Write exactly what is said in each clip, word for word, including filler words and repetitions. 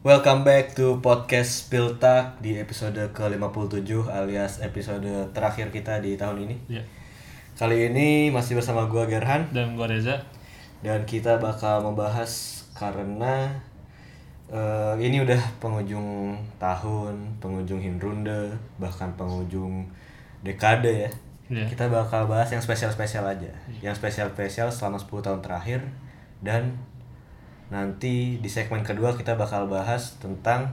Welcome back to podcast Piltak di episode ke lima puluh tujuh alias episode terakhir kita di tahun ini. Yeah. Kali ini masih bersama gua Gerhan dan gua Reza. Dan kita bakal membahas karena uh, ini udah penghujung tahun, penghujung Hinrunde, bahkan penghujung dekade ya. Yeah. Kita bakal bahas yang spesial-spesial aja. Yeah. Yang spesial-spesial selama sepuluh tahun terakhir. Dan nanti di segmen kedua kita bakal bahas tentang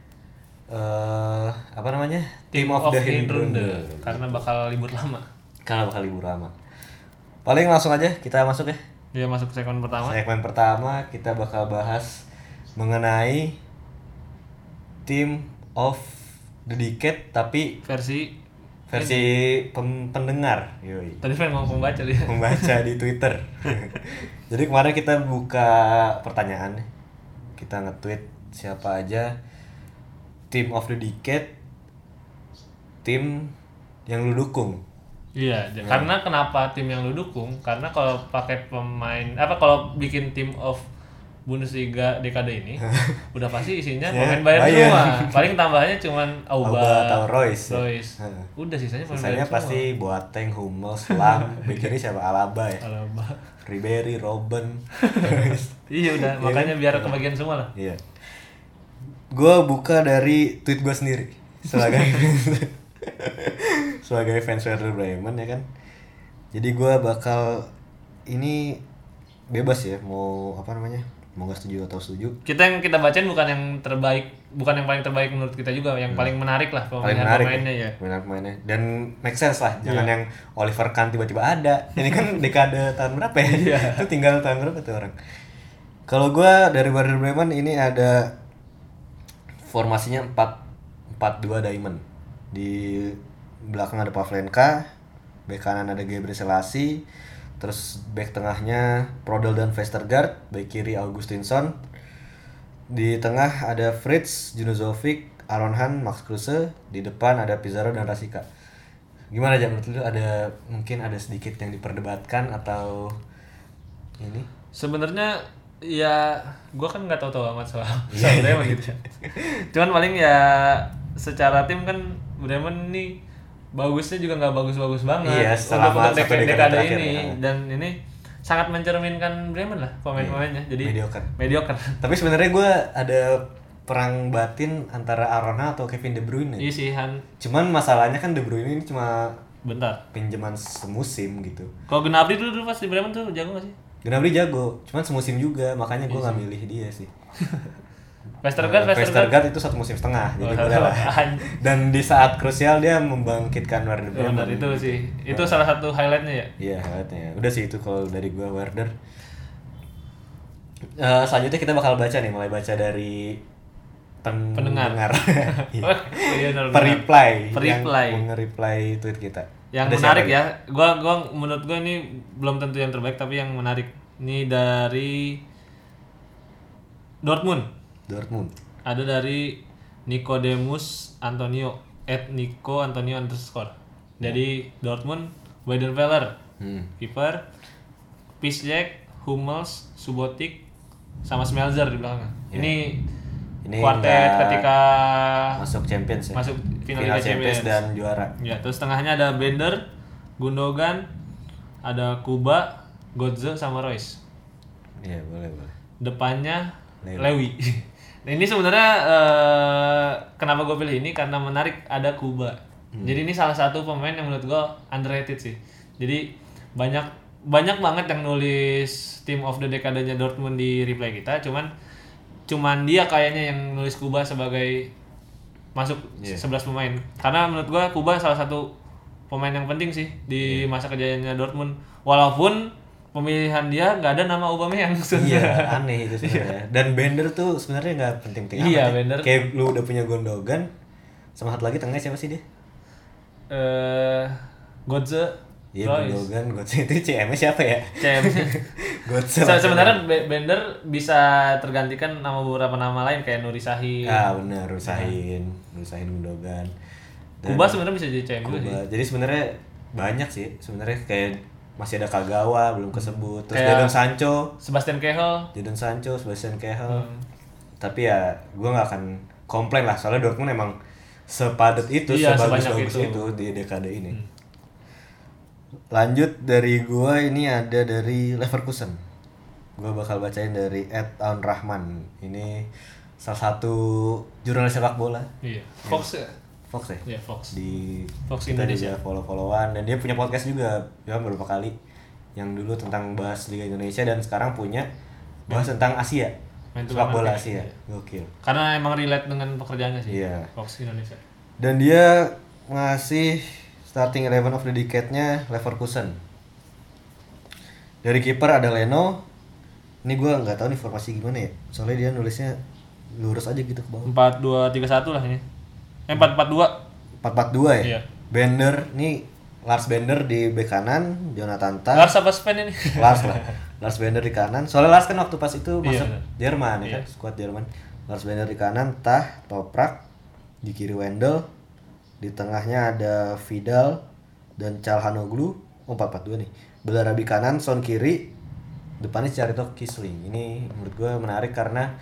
uh, apa namanya? Team, Team of, of the Hinrunde. Karena bakal libur lama. Karena bakal libur lama. Paling langsung aja kita masuk ya. Dia masuk ke segmen pertama. Segmen pertama kita bakal bahas mengenai Team of the Decade tapi versi versi pem- pendengar. Yoi. Tadi pengen ngomong pembaca dia. Pembaca di Twitter. Jadi kemarin kita buka pertanyaan, kita nge-tweet siapa aja Team of the Decade, tim yang lu dukung. Iya, nah. Karena kenapa tim yang lu dukung? Karena kalau pakai pemain apa kalau bikin tim of Bundesliga dekade ini udah pasti isinya pemain Bayern semua. Paling tambahnya cuman Auba atau Royce. Royce. Udah sisanya pemain Sisanya pasti semua. Boateng, Hummels, Lam, begini siapa Alaba ya. Alaba. Ribery, Robben. Iya udah, makanya biar kebagian semua lah. Iya. Gua buka dari tweet gua sendiri sebagai sebagai fans Werder Bremen ya kan. Jadi gua bakal ini bebas ya mau apa namanya? Mau nggak setuju atau setuju. Kita yang kita bacain bukan yang terbaik, bukan yang paling terbaik menurut kita juga, yang hmm. paling menarik lah pemain-pemainnya ya. Pemain-pemainnya dan make sense lah, jangan yeah. yang Oliver Kahn tiba-tiba ada. Ini kan dekade tahun berapa ya? Yeah. Itu tinggal tahun berapa tuh orang. Kalau gua dari Werder Bremen ini ada formasinya empat empat dua diamond. Di belakang ada Pavlenka, bek kanan ada Gebre Selassie, terus back tengahnya Prodel dan Vestergaard, back kiri Augustinsson. Di tengah ada Fritz, Junuzovic, Aaron Han, Max Kruse. Di depan ada Pizarro dan Rasika. Gimana aja menurut lu, ada mungkin ada sedikit yang diperdebatkan atau ini? Sebenarnya ya gua kan nggak tahu-tahu amat soal soal Bremen gitu ya. Cuman paling ya secara tim kan Bremen nih bagusnya juga nggak bagus-bagus banget. Iya, selama untuk dekade, dekade dekade ini ya. Dan ini sangat mencerminkan Bremen lah pemain-pemainnya. Jadi mediocre. Mediocre. Tapi sebenarnya gue ada perang batin antara Arona atau Kevin De Bruyne. Iya sih Han. Cuman masalahnya kan De Bruyne ini cuma bentar pinjaman semusim gitu. Kalau Gnabry dulu, dulu pas di Bremen tuh jago nggak sih? Gnabry jago, cuman semusim juga, makanya gue nggak milih dia sih. Vestergaard, uh, Vestergaard itu satu musim setengah, jadi boleh lah. Dan di saat krusial dia membangkitkan Werder Bremen. Ya, itu sih, itu uh, salah satu highlightnya ya. Iya highlightnya. Udah sih itu kalau dari gua Werder. Uh, selanjutnya kita bakal baca nih, mulai baca dari pen- pendengar. Per-reply, Per-reply. yang nge-reply tweet kita. Yang ada menarik ya, gua gua menurut gua ini belum tentu yang terbaik tapi yang menarik. Ini dari Dortmund. Dortmund. Ada dari Nicodemus Antonio at Nico Antonio underscore. Jadi yeah. Dortmund, Weidenfeller, hmm. kiper, Piszczek, Hummels, Subotic, sama Smelzer di belakang. Yeah. Ini ini kuartet ketika masuk Champions ya. Masuk final, final Champions. Champions dan juara. Ya, terus tengahnya ada Bender, Gundogan, ada Kuba, Götze sama Royce. Iya, boleh, boleh. Depannya Lewy. Lewy. Nah, ini sebenarnya uh, kenapa gue pilih ini karena menarik ada Kuba. Hmm. Jadi ini salah satu pemain yang menurut gue underrated sih. Jadi banyak banyak banget yang nulis Team of the Decade-nya Dortmund di reply kita, cuman cuman dia kayaknya yang nulis Kuba sebagai masuk yeah. sebelas pemain. Karena menurut gue Kuba salah satu pemain yang penting sih di yeah. masa kejayaannya Dortmund. Walaupun pemilihan dia nggak ada nama Aubameyang. Iya, aneh itu sebenarnya. Dan Bender tuh sebenarnya nggak penting-penting amat. Iya, Bender. Kayak lu udah punya Gundogan, sama satu lagi tengahnya siapa sih dia? Eh, uh, Götze. Iya, Gundogan, Götze itu C M-nya siapa ya? C M. Götze. Se- sebenarnya Bender bisa tergantikan nama beberapa nama lain kayak Nuri Sahin. Ah, benar, Nuri Sahin, Nuri Sahin Gundogan. Kuba sebenarnya bisa jadi C M juga sih. Jadi sebenarnya banyak sih, sebenarnya kayak masih ada Kagawa belum kesebut, terus Jadon Sancho, Sebastian Kehl, Jadon Sancho, Sebastian Kehl. Hmm. Tapi ya gue nggak akan komplain lah, soalnya Dortmund emang sepadat itu, iya, sebagus-bagus itu. itu di dekade ini. Hmm. Lanjut dari gue ini ada dari Leverkusen. Gue bakal bacain dari Ed Aun Rahman. Ini salah satu jurnalis sepak bola. Iya. Fox ya. Fox ya. Iya, Fox. Di Fox Indonesia. Follow-followan, dan dia punya podcast juga ya beberapa kali. Yang dulu tentang bahas Liga Indonesia, dan sekarang punya bahas hmm. tentang Asia. Sepak bola Asia. Iya. Gokil. Karena emang relate dengan pekerjaannya sih. Iya. Fox Indonesia. Dan dia ngasih starting eleven of the decade-nya Leverkusen. Dari kiper ada Leno. Ini gue nggak tahu nih formasi gimana ya. Soalnya dia nulisnya lurus aja gitu ke bawah. empat dua tiga satu lah ini. Eh empat empat dua. empat empat dua ya? Iya. Bender nih, Lars Bender di bek kanan, Jonathan Tah. Lars apa Sven ini? Lars lah. Lars Bender di kanan. Soalnya Lars kan waktu pas itu masuk iya, Jerman ya iya. kan, skuad Jerman. Lars Bender di kanan, Tah, Toprak, di kiri Wendel, di tengahnya ada Vidal dan Calhanoglu. Oh, empat empat dua nih. Belarabi kanan, Son kiri, depannya Chicharito, Kisling. Ini menurut gue menarik karena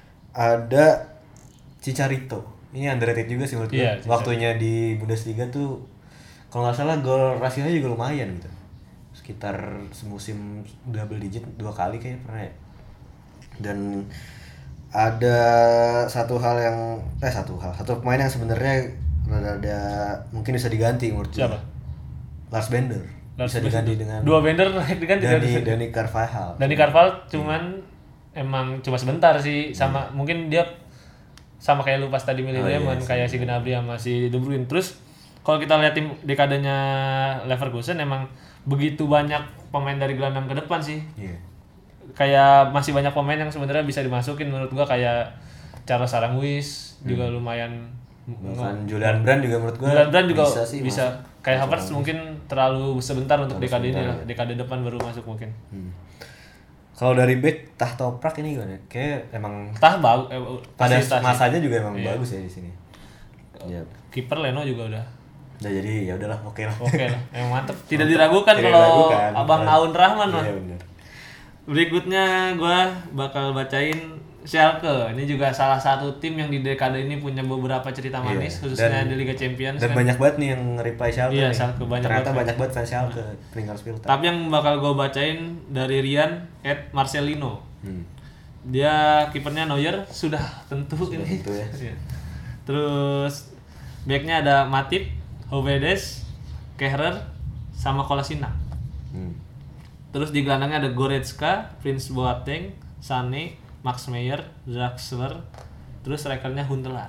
ada Chicharito. Ini underrated juga sih menurut gue. Yeah, waktunya di Bundesliga tuh kalau nggak salah gol rasionya juga lumayan gitu. Sekitar semusim double digit dua kali kayaknya pernah ya. Dan ada satu hal yang eh satu hal satu pemain yang sebenarnya ada mungkin bisa diganti menurut gue. Siapa? Lars Bender. Lars bisa diganti dengan dua Bender diganti Dani Dani Carvajal. Dani Carvajal cuman hmm. emang cuma sebentar sih, sama hmm. mungkin dia sama kayak lu pas tadi milih oh, Lehmann, iya, kayak si Gnabry sama si De Bruyne. Terus kalau kita lihat tim dekadenya Leverkusen emang begitu banyak pemain dari gelandang ke depan sih. Yeah. Kayak masih banyak pemain yang sebenarnya bisa dimasukin menurut gua, kayak Charles Aranguiz hmm. juga lumayan. Bahkan Julian Brand juga menurut gua Julian Brand juga bisa, sih, bisa. Kayak Havertz mungkin terlalu sebentar untuk dekade ini lah, dekade depan baru masuk mungkin. Hmm. Kalau dari back Tah Toprak ini gimana? Kayak emang Tah bagus eh, pada masanya juga emang iya. bagus ya di sini. Ya. Kiper Leno juga udah. Udah jadi ya udahlah oke okay lah. Oke okay lah. Emang mantep. Tidak diragukan kalau Abang Aun Rahman mah. Iya benar. Berikutnya gua bakal bacain Schalke. Ini juga salah satu tim yang di dekade ini punya beberapa cerita manis, iya. khususnya dan, di Liga Champions. Dan kan. banyak banget nih yang reply Schalke. Iya, Schalke banyak. Ternyata banget banyak banget fans Schalke, Pringles-Filter. Tapi yang bakal gue bacain dari Rian at Marcelino. Hmm. Dia kipernya Neuer, sudah tentu sudah ini. Tentu ya. Terus backnya ada Matip, Hovedes, Kehrer, sama Kolasinac. Hmm. Terus di gelandangnya ada Goretzka, Prince Boateng, Sané, Max Meyer, Draxler, terus strikernya Huntelaar.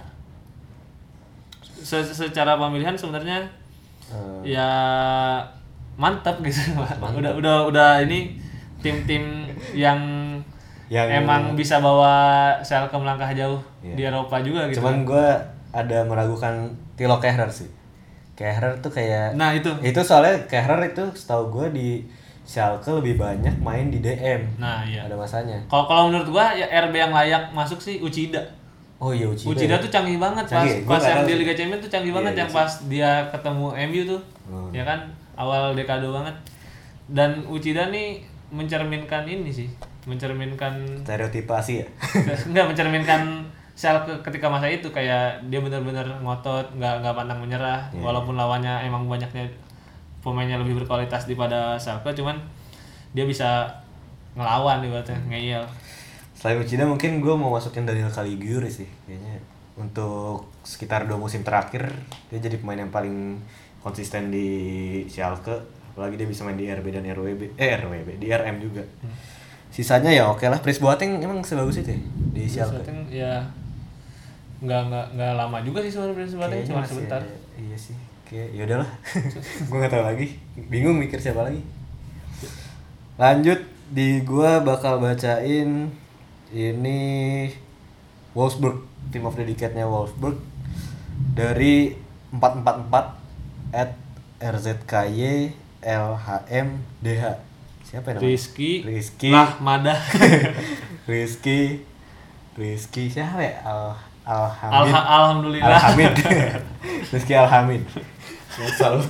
Se Secara pemilihan sebenarnya uh, ya mantap gitu, mantap. Udah udah udah ini tim-tim yang, yang emang bisa bawa Schalke melangkah jauh iya. di Eropa juga gitu. Cuman gue ada meragukan Thilo Kehrer sih. Kehrer tuh kayak nah itu itu soalnya Kehrer itu setahu gue di Schalke lebih banyak main di D M. Nah iya. Ada masanya. Kalau kalau menurut gua ya R B yang layak masuk sih Uchida. Oh iya Uchida. Uchida ya? tuh canggih banget canggih. pas pas yang di Liga Champions tuh canggih iya, banget, iya, yang pas dia ketemu M U tuh. Hmm. Ya kan awal dekade banget. Dan Uchida nih mencerminkan ini sih, mencerminkan stereotipasi ya. Enggak, mencerminkan Schalke ketika masa itu, kayak dia benar-benar ngotot, enggak enggak pantang menyerah yeah. walaupun lawannya emang banyaknya pemainnya lebih berkualitas daripada Schalke, cuman dia bisa ngelawan ibaratnya, ngeyel. Selain Uchida mungkin gue mau masukin Daniel Caligiuri sih kayaknya. Untuk sekitar dua musim terakhir dia jadi pemain yang paling konsisten di Schalke, apalagi dia bisa main di R B dan R W B eh R W B di R M juga. Hmm. Sisanya ya oke lah. Prince Boateng emang sebagus itu ya di Schalke. Boateng ya nggak nggak nggak lama juga sih sebenarnya Prince Boateng, cuma sebentar. Ya, iya sih. Oke, yaudahlah. Gue nggak tahu lagi. Bingung mikir siapa lagi. Lanjut di gua bakal bacain ini Wolfsburg, Team of the Decade-nya Wolfsburg dari empat empat empat at R Z K Y L H M D H. Siapa namanya? Rizky. Rizky. Lahmada. Rizky. Rizky siapa ya? Al Alhamid. Alha Alhamdulillah. Alhamid. Rizky Alhamid. Salut.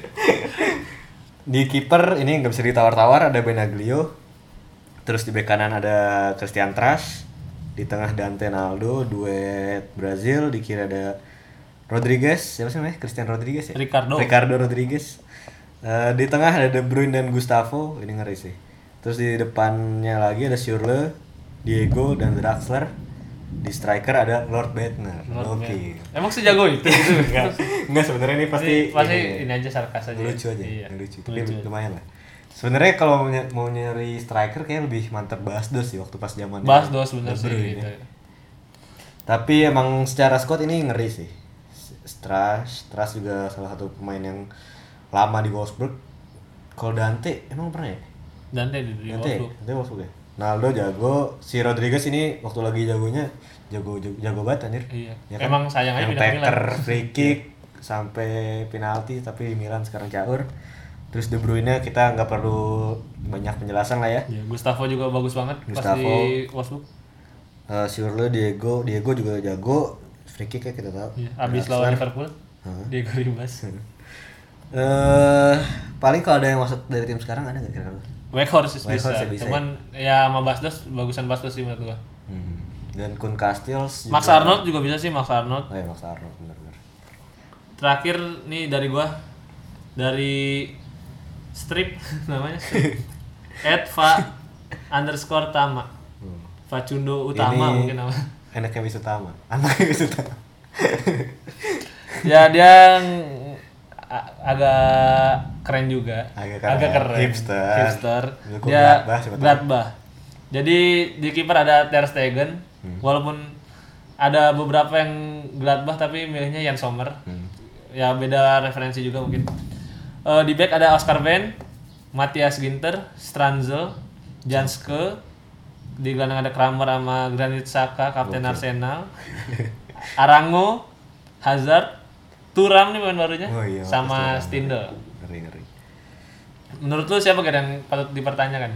Di kiper ini nggak bisa ditawar-tawar, ada Benaglio. Terus di bek kanan ada Christian Trash. Di tengah Dante Naldo, duet Brazil. Di kiri ada Rodriguez, siapa sih namanya? Christian Rodriguez ya? Ricardo. Ricardo Rodriguez. Uh, di tengah ada De Bruyne dan Gustavo, ini ngeri sih. Terus di depannya lagi ada Schürrle, Diego dan Draxler. Di striker ada Lord Bentner. Oke. Emang sejago itu? enggak, enggak sebenarnya ini pasti ini, pasti ini, ini aja sarkas aja. Lucu aja, iya. lucu. Tapi lucu. Lumayan lah. Sebenarnya kalau mau, ny- mau nyari striker kayak lebih mantep Basdos sih waktu pas zaman Basdos bener sih gitu. Ya. Tapi emang secara squad ini ngeri sih. Strash, Strash juga salah satu pemain yang lama di Wolfsburg. Kalau Dante emang pernah ya? Dante di, di Dante, Wolfsburg. Dante Wolfsburg ya. Naldo jago, si Rodriguez ini waktu lagi jagonya jago jago, jago banget anjir. Iya. Ya kan? Emang sayang aja yang pindah ke taker, Milan. free kick sampai penalti tapi Milan sekarang caur. Terus De Bruyne kita nggak perlu banyak penjelasan lah ya. Iya, Gustavo juga bagus banget Gustavo. pas di Wolfsburg. Uh, Schürrle, Diego, Diego juga jago. Free kick ya kita tahu. Iya, abis lawan Liverpool. Huh? Diego Ribas. Eh, uh, paling kalau ada yang masuk dari tim sekarang ada nggak kira-kira? Weghorst bisa. Weghorst ya bisa. Cuman ya sama Bastos bagusan Bastos sih menurut gua. Hmm. Dan Kun Castells Max juga. Arnold juga bisa sih, Max Arnold. Oh ya Max Arnold benar-benar. Terakhir nih dari gua dari strip namanya strip. Edva underscore Tama. Hmm. Facundo Utama Ini mungkin nama. Anaknya Wisutama. Anaknya Wisutama. Ya dia ng- a- agak keren juga. Agak keren. Hipster. Hipster. Dukung Dia Gladbach, siapa tahu. Gladbach. Jadi di kiper ada Ter Stegen. Hmm. Walaupun ada beberapa yang Gladbach tapi milihnya Jan Sommer. Hmm. Ya beda referensi juga mungkin. Eh, di back ada Oscar Wendt, Matthias Ginter, Stranzel, Janske. Di gelandang ada Kramer sama Granit Xhaka, kapten Oke. Arsenal. Arango, Hazard, Thuram nih pemain barunya, Oh iya, sama Thuram. Stindl. Ngeri ngeri. Menurut lu siapa Gar, yang patut dipertanyakan?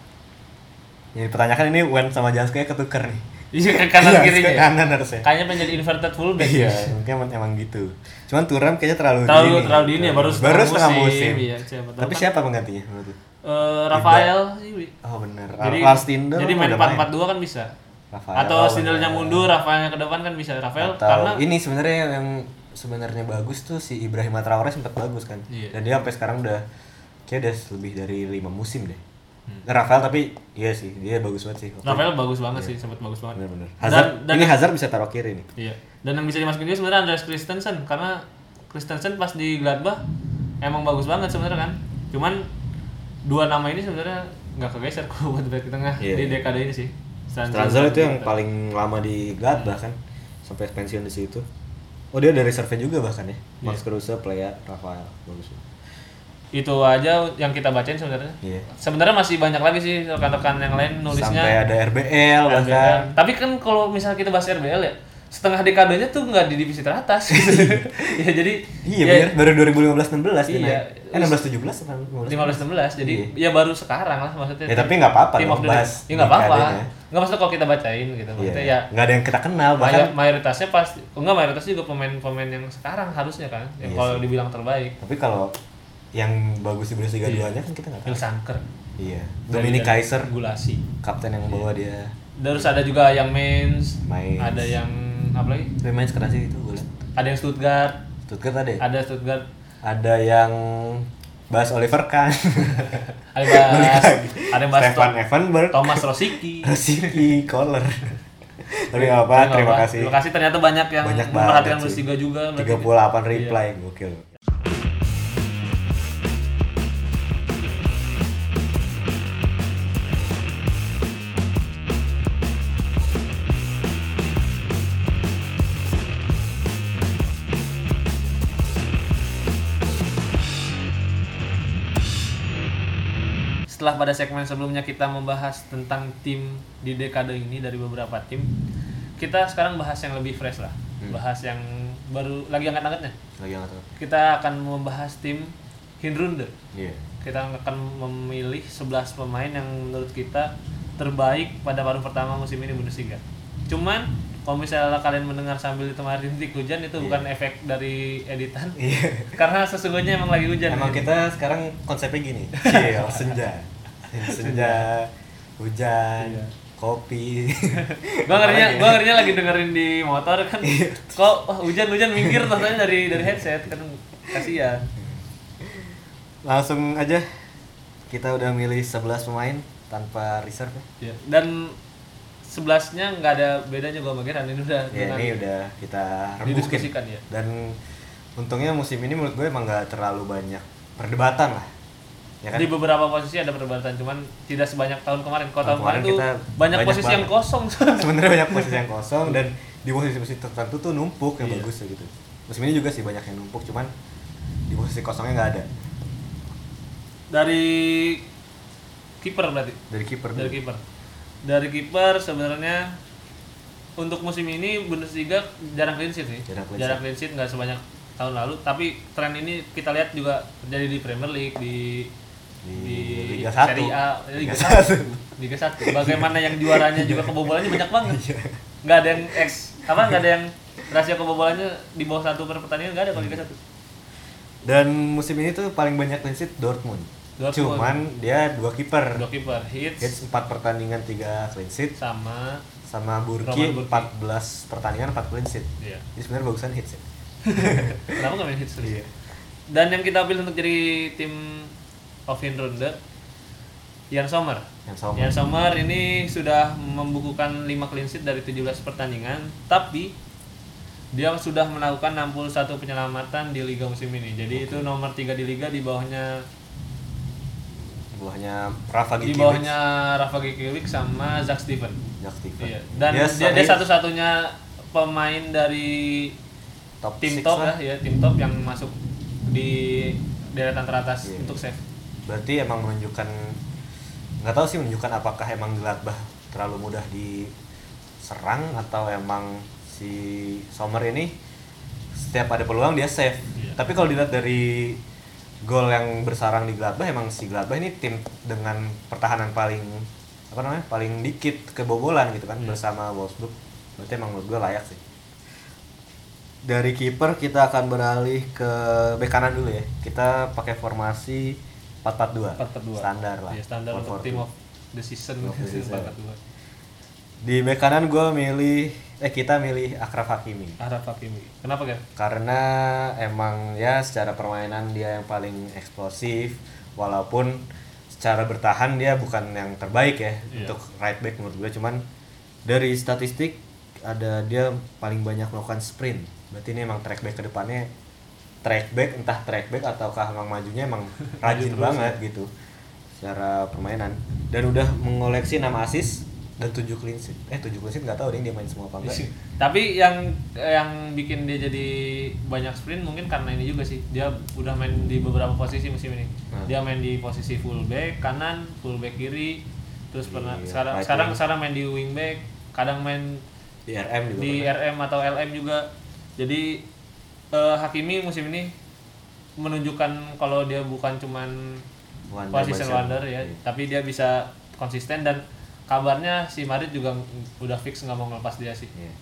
Yang dipertanyakan ini Wen sama Janske ketuker nih. Iya ke kanan Janske kirinya. kanan harusnya. Kayaknya pengen jadi inverted fullback. Iya, mungkin emang, emang gitu. Cuman Thuram kayaknya terlalu Terlalu dini. terlalu dini ya, baru setengah baru setengah musim. musim. Iya, siapa tahu Tapi kan. siapa penggantinya menurut lu? Eh, Rafael sih. Wi. Oh benar. Jadi, Lars Stindl jadi main udah empat empat dua kan bisa. Rafael, Atau oh, Stindlnya benar. mundur, Rafaelnya ke depan kan bisa. Rafael Atau karena ini sebenarnya yang sebenarnya bagus tuh si Ibrahim Traore sempat bagus kan. Iya. Dan dia sampai sekarang udah kayak udah lebih dari lima musim deh. Hmm. Rafael tapi iya sih, dia bagus banget sih. Waktu Rafael bagus banget sih, sempat bagus banget. bener-bener. Hazard, Dan- dan- ini Hazard bisa taruh kiri nih. Iya. Dan yang bisa dimasukin juga sebenarnya Andreas Christensen karena Christensen pas di Gladbach emang bagus banget sebenarnya kan. Cuman dua nama ini sebenarnya nggak kegeser kalau buat back tengah Iya, di iya. dekade ini sih. Stranzel itu yang paling lama di Gladbach kan, sampai pensiun di situ. Oh dia dari reserve juga bahkan ya. Max Kruse, Plea, Rafael, bagus. Itu aja yang kita bacain sebenarnya. Iya. Sebenarnya masih banyak lagi sih rekan-rekan yang lain nulisnya. Sampai ada R B L R B L. bahkan. Tapi kan kalau misalnya kita bahas R B L ya, setengah dekadenya tuh nggak di divisi teratas. Ya jadi Iya ya, bener, baru dua ribu lima belas enam belas dia Iya. naik. Eh enam belas tujuh belas apa lima belas? lima belas enam belas jadi Iya. ya baru sekarang lah maksudnya. Ya, tapi nggak apa-apa Team dong, of the bahas Decade. Ya nggak apa-apa. dekadenya. Nggak maksudnya kalau kita bacain gitu. Maksudnya Iya. ya Nggak ada yang kita kenal May- bahkan. mayoritasnya pasti enggak mayoritas juga pemain-pemain yang sekarang harusnya kan yang Iya kalau sih. dibilang terbaik. Tapi kalau yang bagus di Bundesliga Iya. duanya kan kita nggak tahu. Phil Sanker, Iya. Dominic Kaiser, Gulasi. kapten yang bawa dia. Terus ada juga yang Mainz, Mainz. ada yang apa lagi? Tapi main sekeras itu gue liat. Ada yang Stuttgart, Stuttgart ada ya? ada Stuttgart, Ada yang bahas Oliver Kahn. ada yang Balik bahas, lagi. ada yang bahas Stefan To- Effenberg, Thomas Rosicky. Rosicky, Kohler. Tapi nggak apa, Nggak terima apa. kasih. Terima kasih ternyata banyak yang Banyak memperhatikan banget sih. Bundesliga juga. berarti. tiga puluh delapan Iya. reply, gokil. Setelah pada segmen sebelumnya kita membahas tentang tim di dekade ini dari beberapa tim, kita sekarang bahas yang lebih fresh lah. Hmm. Bahas yang baru lagi angkat-angkatnya. Lagi nggak tahu. Kita akan membahas tim Hinrunde. Iya. Kita akan memilih sebelas pemain yang menurut kita terbaik pada paruh pertama musim ini Bundesliga. Cuman kalau misalnya kalian mendengar sambil ditemani rintik hujan itu Iya. bukan efek dari editan. Iya. Karena sesungguhnya emang lagi hujan. Emang kita sekarang konsepnya gini. Chill, senja. Senja, hujan, Iya. kopi. Gua ngerinya, gua ngerinya lagi dengerin di motor kan. Kok oh, hujan-hujan minggir rasanya dari dari headset kan kasihan. Langsung aja kita udah milih sebelas pemain tanpa reserve ya. Dan sebelasnya nggak ada bedanya gua sama Gerhan ini udah ya, ini udah kita didiskusikan ya. Dan untungnya musim ini menurut gue emang nggak terlalu banyak perdebatan lah. Ya kan? Di beberapa posisi ada perdebatan, cuman tidak sebanyak tahun kemarin. Kalau tahun kemarin, kemarin tuh banyak, banyak posisi banget. yang kosong. Sebenarnya banyak posisi yang kosong dan di posisi-posisi tertentu tuh numpuk yang iya. bagus gitu. Musim ini juga sih banyak yang numpuk, cuman di posisi kosongnya nggak ada. Dari kiper berarti. Dari kiper. Dari kiper. Dari kiper sebenarnya untuk musim ini Bundesliga jarang clean sheet nih. Jarang clean jarang clean sheet nggak sebanyak tahun lalu. Tapi tren ini kita lihat juga terjadi di Premier League, di di, di Liga satu. Serie A, Liga satu. Liga satu. Bagaimana yang juaranya juga kebobolannya banyak banget. Nggak ada yang X apa nggak ada yang rasio kebobolannya di bawah satu per pertandingan nggak ada kalau Liga satu. Dan musim ini tuh paling banyak clean sheet Dortmund. Dortmund. Cuman dia dua kiper. Dua kiper. Hitz. Hitz empat pertandingan tiga clean sheet. Sama sama Burki empat belas pertandingan empat clean sheet. Iya. Jadi sebenarnya bagusan Hitz ya. Kenapa nggak main Hitz? Iya. Dan yang kita pilih untuk jadi tim Offin Runde Jan Sommer. Jan Sommer. Jan Sommer ini sudah membukukan lima clean sheet dari tujuh belas pertandingan, tapi dia sudah melakukan enam puluh satu penyelamatan di liga musim ini. Jadi okay. Itu nomor tiga di liga, di bawahnya di bawahnya Rafa Gikiewicz. Di bawahnya Rafa Gikiewicz sama Zach Steven. Zach Steven. Iya. Dan dia, dia, dia satu-satunya pemain dari top tim top lah. ya, tim top yang masuk di deretan teratas yeah. untuk save. Berarti emang menunjukkan, nggak tahu sih menunjukkan apakah emang Gladbach terlalu mudah diserang atau emang si Sommer ini setiap ada peluang dia save. Yeah. Tapi kalau dilihat dari gol yang bersarang di Gladbach, emang si Gladbach ini tim dengan pertahanan paling apa namanya paling dikit kebobolan gitu kan, yeah. bersama Wolfsburg. Berarti emang menurut gue layak sih. Dari kiper kita akan beralih ke bek kanan dulu ya. Kita pakai formasi empat empat dua. empat empat dua. Standar lah. Iya, standar untuk team of the season empat empat dua. Di bek kanan gue milih eh kita milih Achraf Hakimi. Achraf Hakimi. Kenapa kan? Karena emang ya secara permainan dia yang paling eksplosif, walaupun secara bertahan dia bukan yang terbaik ya yeah. untuk right back menurut gue, cuman dari statistik ada dia paling banyak melakukan sprint. Berarti ini emang track back ke depannya track back, entah track back ataukah emang majunya emang rajin banget ya. Gitu secara permainan. Dan udah mengoleksi enam assist dan tujuh clean sheet. Eh tujuh clean sheet enggak tahu deh dia main semua apa enggak. Tapi yang yang bikin dia jadi banyak sprint mungkin karena ini juga sih. Dia udah main di beberapa posisi musim ini. Hmm. Dia main di posisi full back kanan, full back kiri, terus di, pernah sekarang right sekarang sekarang main di wing back, kadang main di R M juga. Di pernah. R M atau L M juga. Jadi uh, Hakimi musim ini menunjukkan kalau dia bukan cuman position wonder ya, yeah. tapi dia bisa konsisten dan kabarnya si Madrid juga udah fix nggak mau ngelepas dia sih. Yeah.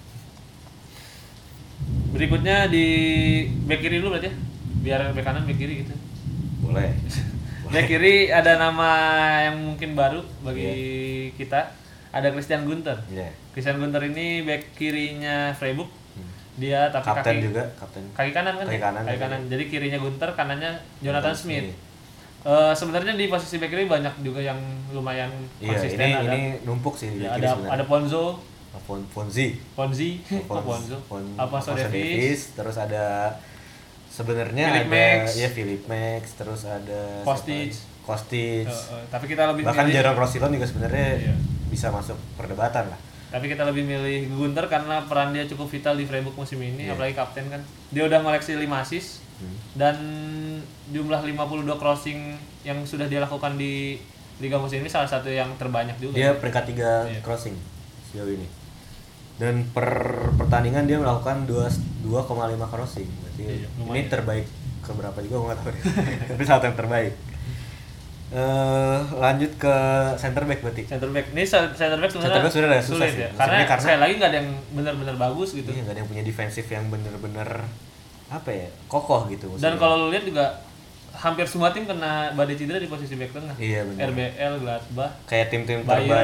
Berikutnya di back kiri dulu berarti ya, biar back kanan back kiri gitu. Boleh. Back kiri ada nama yang mungkin baru bagi yeah. kita, ada Christian Gunter. Yeah. Christian Gunter ini back kirinya Freiburg. Dia tapi kapten kaki juga, kapten. Kaki kanan kan? Kaki kanan. Kaki kanan. Jadi kirinya Gunter, kanannya Jonathan Smith. Smith. Uh, sebenarnya di posisi back kiri banyak juga yang lumayan iya, konsisten. Ini, ada, ini numpuk sih di ya, kiri ada, sebenarnya. ada Ponzo, Fon, Fonzi, Fonzi, Fon, Ponzo, Fon, Alfonso Davies. Davies, terus ada sebenarnya Philip ada Max. ya Philip Max, terus ada Kostic. Kostic. Uh, uh, tapi kita lebih bahkan milih, Jaron Rosillon juga sebenarnya iya. bisa masuk perdebatan lah. Tapi kita lebih milih Gunter karena peran dia cukup vital di Freiburg musim ini, yeah. apalagi kapten kan. Dia udah ngoleksi lima assist hmm. dan jumlah lima puluh dua crossing yang sudah dia lakukan di Liga musim ini salah satu yang terbanyak juga. Dia peringkat tiga yeah. crossing sejauh ini. Dan per pertandingan dia melakukan dua koma lima crossing. Berarti yeah, ini terbaik ke berapa juga gue enggak tahu deh. Tapi salah yang terbaik. Uh, lanjut ke center back berarti. Center back. Ini center back sebenarnya center back sudah ada susah sulit sih. Ya. Karena, karena sekali lagi nggak ada yang benar-benar bagus gitu. Iya, nggak ada yang punya defensif yang benar-benar apa ya, kokoh gitu. Dan kalau lu lihat juga hampir semua tim kena badai cedera di posisi back tengah. Iya benar. R B L, Gladbach. Kayak tim-tim terbaik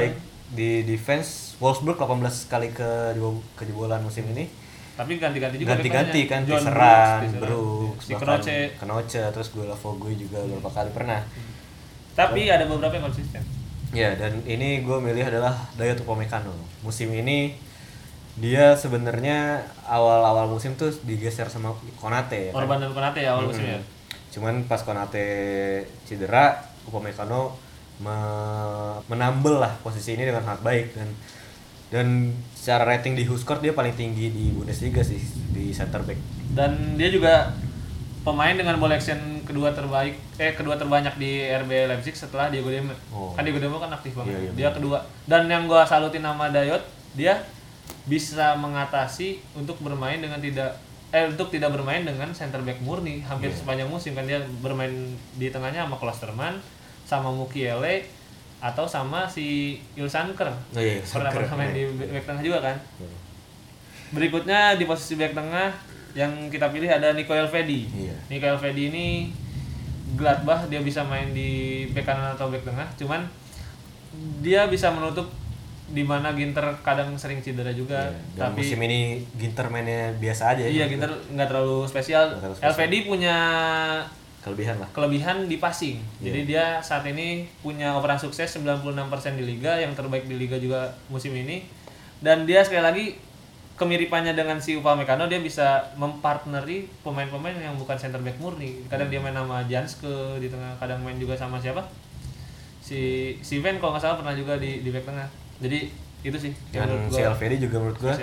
di defense Wolfsburg delapan belas kali ke kejebolan musim ini. Tapi ganti-ganti juga ganti-ganti kan, John diserang, Brooks, Brooks, si bahkan Knoche, Knoche, terus Gulavogui juga beberapa kali pernah. Hmm. Tapi ada beberapa yang konsisten. Ya, dan ini gue milih adalah Dayot Upamecano. Musim ini dia sebenarnya awal-awal musim tuh digeser sama Konate ya. Orban kan? Dan Konate ya awal hmm. musimnya. Cuman pas Konate cedera, Upamecano me- menambel lah posisi ini dengan sangat baik dan dan secara rating di WhoScored dia paling tinggi di Bundesliga sih di center back. Dan dia juga pemain dengan ball action kedua terbaik eh kedua terbanyak di R B Leipzig setelah Diego Demme. Oh. Kan Diego Demme kan aktif banget. Iya, iya, dia bener. Kedua. Dan yang gua salutin nama Dayot, dia bisa mengatasi untuk bermain dengan tidak eh untuk tidak bermain dengan center back murni hampir yeah. sepanjang musim kan dia bermain di tengahnya sama Klosterman, sama Mukiele atau sama si Ilsanker. Oh, iya, pernah pernah main di back tengah juga kan. Yeah. Berikutnya di posisi back tengah yang kita pilih ada Nico Elvedi. Yeah. Nico Elvedi ini Gladbach dia bisa main di back kanan atau back tengah, cuman dia bisa menutup di mana Ginter kadang sering cedera juga. Yeah, tapi musim ini Ginter mainnya biasa aja. Iya, Ginter nggak terlalu spesial. spesial. Elvedi punya kelebihan lah. Kelebihan di passing. Yeah. Jadi dia saat ini punya operan sukses sembilan puluh enam persen di liga, yang terbaik di liga juga musim ini. Dan dia sekali lagi kemiripannya dengan si Upamecano, dia bisa mempartneri pemain-pemain yang bukan center back murni. Kadang dia main sama Janske di tengah, kadang main juga sama siapa? Si si Van kalau nggak salah pernah juga di di back tengah. Jadi itu sih yang si Elvedi juga menurut gua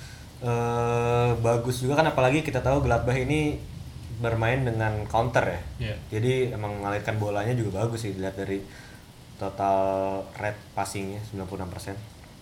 uh, bagus juga kan, apalagi kita tahu Gladbach ini bermain dengan counter ya. Yeah. Jadi emang mengalirkan bolanya juga bagus sih dilihat dari total rate passingnya sembilan puluh enam persen.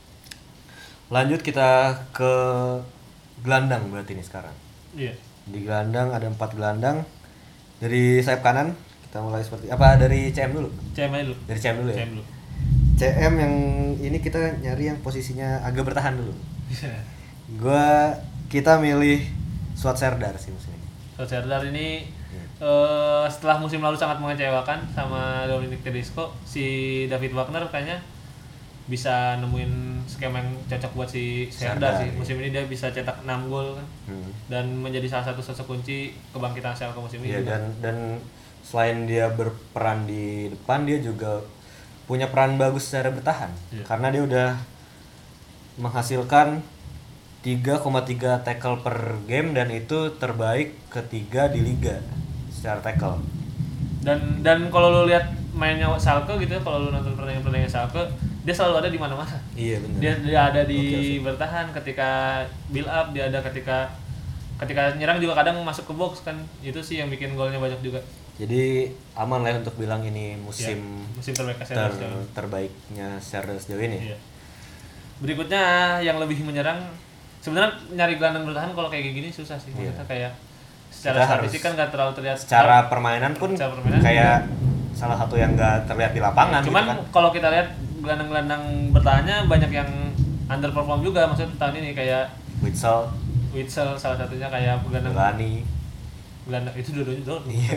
Lanjut kita ke gelandang berarti ini sekarang. Iya. Yeah. Di gelandang ada empat gelandang. Dari sayap kanan kita mulai seperti apa, dari C M dulu? C M aja dulu. Dari C M dulu ya. C M dulu. C M yang ini kita nyari yang posisinya agak bertahan dulu. Yeah. Gua kita milih Suat Serdar sih musim ini. Suat Serdar ini yeah. uh, setelah musim lalu sangat mengecewakan sama Dominic Tedesco, si David Wagner kayaknya bisa nemuin skema yang cocok buat si Serdar, Serdar sih. Musim yeah. ini dia bisa cetak enam gol kan. Hmm. Dan menjadi salah satu sosok kunci kebangkitan Schalke musim ini. Yeah, dan dan selain dia berperan di depan, dia juga punya peran bagus secara bertahan, yeah. karena dia udah menghasilkan tiga koma tiga tackle per game dan itu terbaik ketiga di liga secara tackle. Dan dan kalau lu lihat mainnya Schalke gitu ya, kalau lu nonton pertandingan-pertandingan Schalke, dia selalu ada di mana-mana. Iya benar. Dia dia ada di okay, bertahan ketika build up, dia ada ketika ketika nyerang juga kadang masuk ke box kan. Itu sih yang bikin golnya banyak juga. Jadi aman lah untuk bilang ini musim, ya, musim terbaik ter, terbaiknya Serdar sejauh ini. Iya. Berikutnya yang lebih menyerang, sebenarnya nyari gelandang bertahan kalau kayak gini susah sih. Iya. Maksudnya kayak secara kita statistik kan nggak terlalu terlihat. Secara permainan pun secara permainan kayak juga salah satu yang nggak terlihat di lapangan. Cuman gitu kan. Kalau kita lihat gelandang-gelandang bertahannya banyak yang underperform juga, maksudnya tahun ini kayak Witsel, Witsel salah satunya, kayak gelandang Lani. Gelandang itu dua-duanya doang. Iya.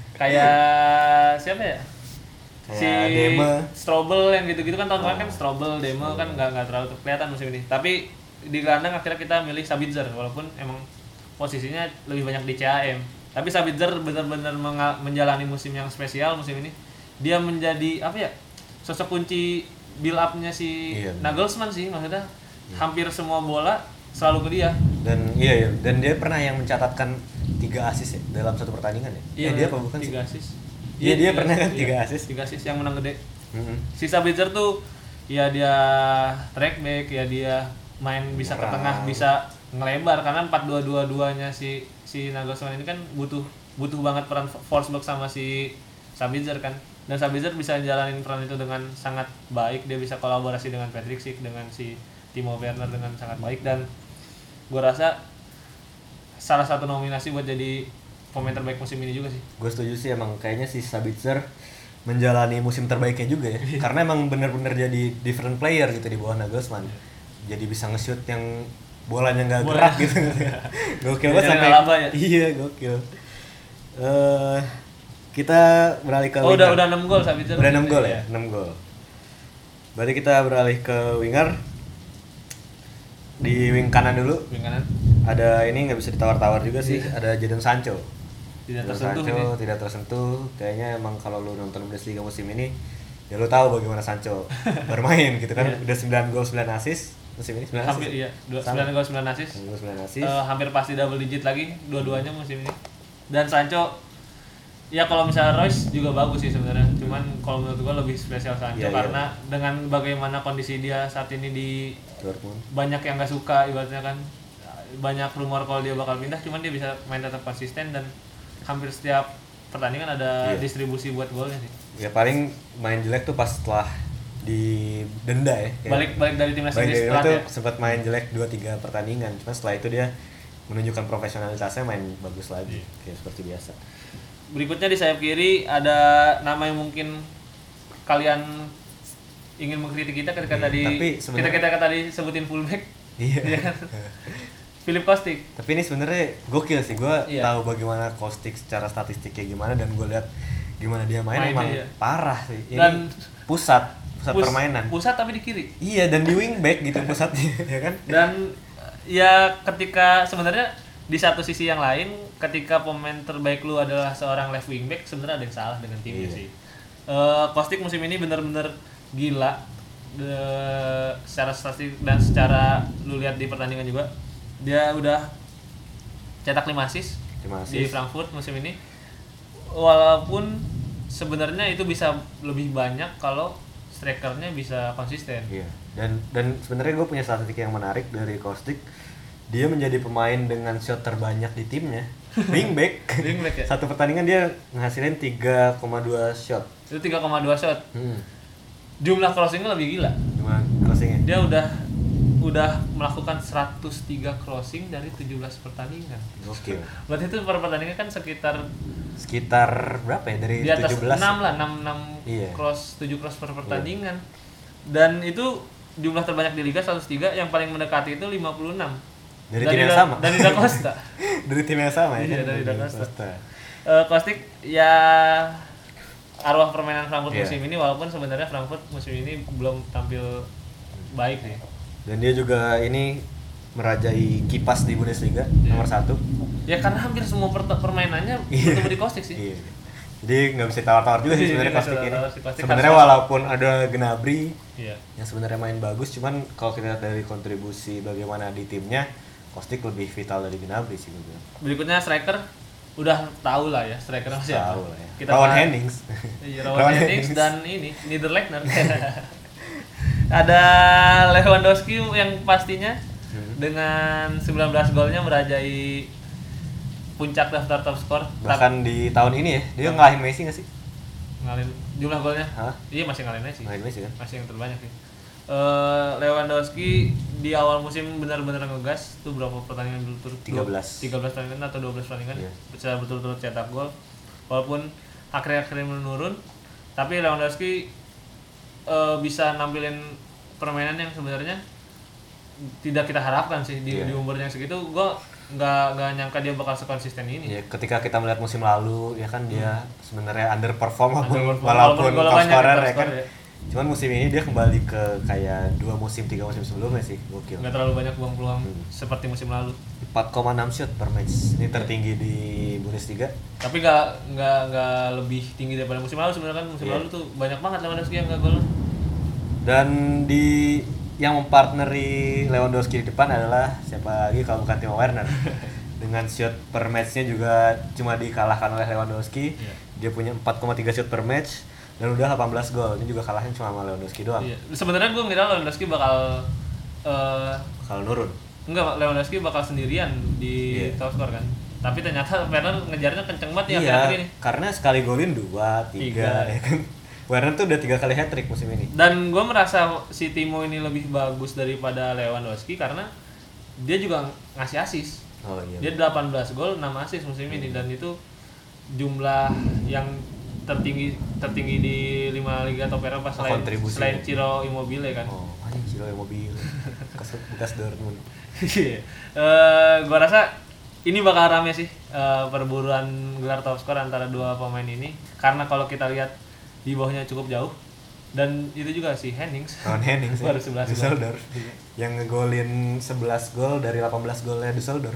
Kayak siapa ya? Kayak si Deme, Strobel yang gitu-gitu kan tahun kemarin oh. kan Strobel, Deme oh. kan nggak nggak terlalu kelihatan musim ini. Tapi di gelandang akhirnya kita milih Sabitzer walaupun emang posisinya lebih banyak di C A M. Tapi Sabitzer benar-benar menjalani musim yang spesial musim ini. Dia menjadi apa ya? Sosok kunci build up-nya si iya, Nagelsmann sih, maksudnya iya. hampir semua bola selalu ke dia. Dan iya, iya dan dia pernah yang mencatatkan tiga assist ya dalam satu pertandingan ya. Iya, eh, dia apa bukan tiga assist. Iya, dia pernah kan iya, tiga assist. tiga assist yang menang gede. Mm-hmm. Si Sabitzer tuh ya dia track back, ya dia main bisa Merang. ke tengah, bisa ngelebar karena empat dua dua duanya si si Nagelsmann ini kan butuh butuh banget peran Forsberg sama si Sabitzer kan. Dan Sabitzer bisa jalanin peran itu dengan sangat baik. Dia bisa kolaborasi dengan Patrick Schick, dengan si Timo Werner dengan sangat baik, dan gue rasa salah satu nominasi buat jadi pemain terbaik musim ini juga sih. Gue setuju sih, emang kayaknya si Sabitzer menjalani musim terbaiknya juga ya. Karena emang benar-benar jadi different player gitu di bawah Nagelsmann. Jadi bisa nge-shoot yang bolanya nggak gerak gitu. Gokil banget sampai. Ya? Iya, gokil. Uh, kita beralih ke Oh, udah udah enam gol Sabitzer. Udah enam gol ya, enam gol. Berarti kita beralih ke winger. Di wing kanan dulu. Wing kanan. Ada ini nggak bisa ditawar-tawar juga sih. Yeah. Ada Jadon Sancho. Tidak Jadon tersentuh Sancho ini. tidak tersentuh. Kayaknya emang kalau lu nonton Bundesliga musim ini, ya lu tahu bagaimana Sancho bermain gitu kan. Yeah. Udah sembilan gol sembilan assist musim ini. sembilan hampir iya. sembilan gol sembilan assist. sembilan assist. Uh, hampir pasti double digit lagi dua-duanya musim ini. Dan Sancho ya kalau misalnya Royce juga bagus sih sebenarnya. Cuman kalau menurut gua lebih spesial Sancho yeah, karena yeah. dengan bagaimana kondisi dia saat ini di Dortmund. Banyak yang nggak suka ibaratnya kan. Banyak rumor kalau dia bakal pindah, cuman dia bisa main tetap konsisten dan hampir setiap pertandingan ada yeah. distribusi buat golnya sih. Ya paling main jelek tuh pas setelah di denda ya. Balik balik dari timnas Inggris setelah itu sempat main jelek dua tiga pertandingan. Cuma setelah itu dia menunjukkan profesionalitasnya, main bagus lagi yeah. kayak seperti biasa. Berikutnya di sayap kiri ada nama yang mungkin kalian ingin mengkritik kita ketika iya, tadi kita kita tadi sebutin fullback. Iya. Philip Kostic. Tapi ini sebenarnya gokil sih. Gue iya. tahu bagaimana Kostic secara statistiknya gimana dan gue lihat gimana dia main, main emang iya. parah sih. Ini dan pusat pusat pus, permainan. Pusat tapi di kiri. Iya, dan di wingback gitu pusatnya ya kan. Dan ya ketika sebenarnya di satu sisi yang lain, ketika pemain terbaik lu adalah seorang left wing back, sebenarnya ada yang salah dengan timnya iya. sih. Uh, Kostic musim ini benar-benar gila, de, secara statistik dan secara lu lihat di pertandingan juga, dia udah cetak lima assist di Frankfurt musim ini. Walaupun sebenarnya itu bisa lebih banyak kalau strikernya bisa konsisten. Iya. Dan dan sebenarnya gue punya statistik yang menarik dari Kostic. Dia menjadi pemain dengan shot terbanyak di timnya. Wingback. Wingback ya? Satu pertandingan dia ngehasilin tiga koma dua shot. Itu tiga koma dua shot. Hmm. Jumlah crossingnya lebih gila. Jumlah crossingnya? Dia udah udah melakukan seratus tiga crossing dari tujuh belas pertandingan. Oke. Berarti itu per pertandingan kan sekitar sekitar berapa ya dari di atas tujuh belas? enam lah, enam enam iya. cross, tujuh cross per pertandingan. Iya. Dan itu jumlah terbanyak di liga seratus tiga, yang paling mendekati itu lima puluh enam. Dari, dari tim yang sama. Dari Da Costa. Dari tim yang sama ya. Iya, dari Da Costa. Uh, Kostic ya arwah permainan Frankfurt yeah. musim ini, walaupun sebenarnya Frankfurt musim ini belum tampil baik sih. Dan dia juga ini merajai kipas di Bundesliga yeah. nomor satu. Ya karena hampir semua per- permainannya bertemu di Kostic sih. Iya. Jadi nggak bisa tawar-tawar juga sih sebenarnya Kostic ini. Sebenarnya walaupun ada Gnabry yeah. yang sebenarnya main bagus, cuman kalau kita lihat dari kontribusi bagaimana di timnya, Kostic lebih vital dari Gnabry sih gitu. Berikutnya striker, udah tahu lah ya striker siapa. Tahu lah ya. Kita Rawan Hennings. Iya, Rawan Hennings dan ini Niederlechner. Ada Lewandowski yang pastinya hmm. dengan sembilan belas golnya merajai puncak daftar top skor. Bahkan di tahun ini ya, dia ngalahin Messi nggak sih? Ngalahin jumlah golnya? Hah? Iya masih ngalahin Messi. Ngalahin Messi kan? Masih yang terbanyak sih. Uh, Lewandowski di awal musim benar-benar ngegas tuh berapa pertandingan berturut-turut? tiga belas tiga belas pertandingan atau dua belas pertandingan yeah. secara berturut-turut cetak gol. Walaupun akhir-akhirnya menurun, tapi Lewandowski uh, bisa nampilin permainan yang sebenarnya tidak kita harapkan sih di, yeah. di umurnya segitu. Gue nggak nggak nyangka dia bakal sekonsisten ini. Ya, ketika kita melihat musim lalu ya kan dia hmm. sebenarnya underperform walaupun walaupun top scorer ya kan. Ya. Cuman musim ini dia kembali ke kayak dua musim tiga musim sebelumnya sih, gokil. Nggak terlalu banyak buang peluang hmm. seperti musim lalu. empat koma enam shot per match. Ini tertinggi di Bundesliga. Tapi nggak nggak nggak lebih tinggi daripada musim lalu sebenarnya kan. Musim yeah. lalu tuh banyak banget Lewandowski yang nggak gol. Dan di yang mempartneri Lewandowski di depan adalah siapa lagi kalau bukan Timo Werner. Dengan shot per match-nya juga cuma dikalahkan oleh Lewandowski. Yeah. Dia punya empat koma tiga shot per match dan udah delapan belas gol. Ini juga kalahnya cuma sama Lewandowski doang. Yeah. Sebenarnya gue ngira Lewandowski bakal uh, bakal nurun. Enggak, Lewandowski bakal sendirian di yeah. top skor kan. Tapi ternyata Werner ngejarnya kenceng banget ya iya, akhir-akhir ini. Karena sekali golin dua, tiga, tiga. Ya kan. Werner tuh udah tiga kali hat-trick musim ini. Dan gue merasa si Timo ini lebih bagus daripada Lewandowski karena dia juga ngasih assist. Oh iya. Dia delapan belas gol, enam assist musim ini, dan itu jumlah yang tertinggi tertinggi di lima liga top Eropa selain selain Ciro Immobile kan. Oh, anjing Ciro Immobile. bekas bekas Dortmund. Iya. uh, gue rasa ini bakal rame sih uh, perburuan gelar top skor antara dua pemain ini, karena kalau kita lihat di bawahnya cukup jauh. Dan itu juga si Hennings. Lawan Hennings baru ya. sebelas Düsseldorf. Iya. Yang ngegolin sebelas gol dari delapan belas golnya Düsseldorf.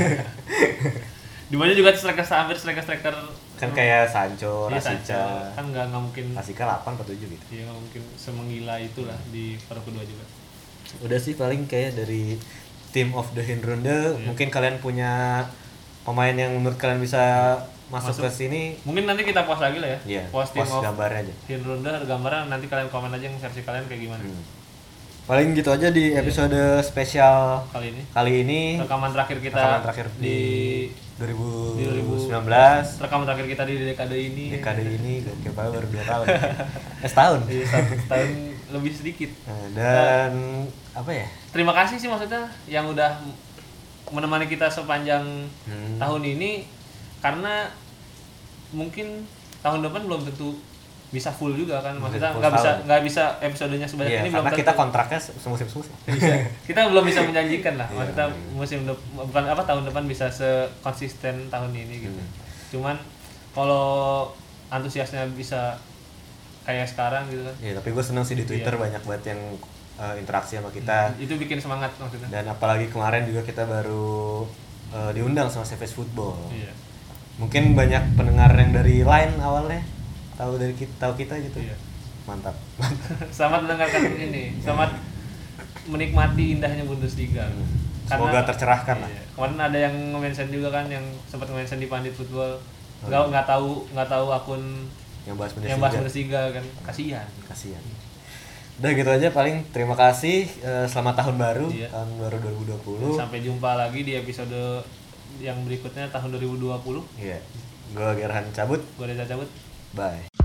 Di mana juga striker hampir striker-striker Kan kayak Sancho, iya, Rasica. Sancho. Kan nggak nggak mungkin. Rasica delapan atau tujuh gitu. Iya nggak mungkin semengila itulah di paruh kedua juga. Udah sih paling kayak dari team of the Hinrunde, yeah. Mungkin kalian punya pemain yang menurut kalian bisa masuk, masuk. ke sini. Mungkin nanti kita post lagi lah ya. Yeah, post team post of gambarnya aja. Hinrunde gambarnya nanti kalian komen aja yang versi kalian kayak gimana. Hmm. Paling gitu aja di episode yeah. spesial kali ini. Kali ini rekaman terakhir kita rekaman terakhir di, di dua ribu sembilan belas. Rekaman terakhir kita di dekade ini. Dekade ini gokil banget baru dua tahun. Eh setahun. Iya, setahun lebih sedikit. Nah, dan nah, apa ya? Terima kasih sih maksudnya yang udah menemani kita sepanjang hmm. tahun ini, karena mungkin tahun depan belum tentu bisa full juga kan, maksudnya nggak bisa nggak bisa episodenya sebanyak yeah, ini belum karena kita kontraknya semusim semusim. Kita belum bisa menjanjikan lah, maksudnya yeah. musim de- bukan apa tahun depan bisa sekonsisten tahun ini gitu. Hmm. Cuman kalau antusiasnya bisa kayak sekarang gitu kan. Iya, yeah, tapi gue seneng sih di Twitter yeah. banyak banget yang uh, interaksi sama kita. Hmm, itu bikin semangat maksudnya. Dan apalagi kemarin juga kita baru uh, diundang sama Savage Football. Iya. Mungkin banyak pendengar yang dari Line awalnya tahu dari kita, tahu kita gitu. Iya. Mantap. Selamat mendengarkan ini. Selamat menikmati indahnya Bundesliga. Hmm. Karena, semoga tercerahkan iya. lah. Kemarin ada yang nge-mention juga kan, yang sempat nge-mention di Pandit Football. Nggak oh, nggak tahu nggak tahu akun yang bahas Bundesliga. Yang bahas Bundesliga kan. Kasihan. Kasihan. Udah gitu aja paling. Terima kasih. Selamat tahun baru. Iya. Tahun baru dua ribu dua puluh. Sampai jumpa lagi di episode yang berikutnya tahun dua ribu dua puluh. Iya. Gue Gerhan cabut. Gue Reza cabut. Bye.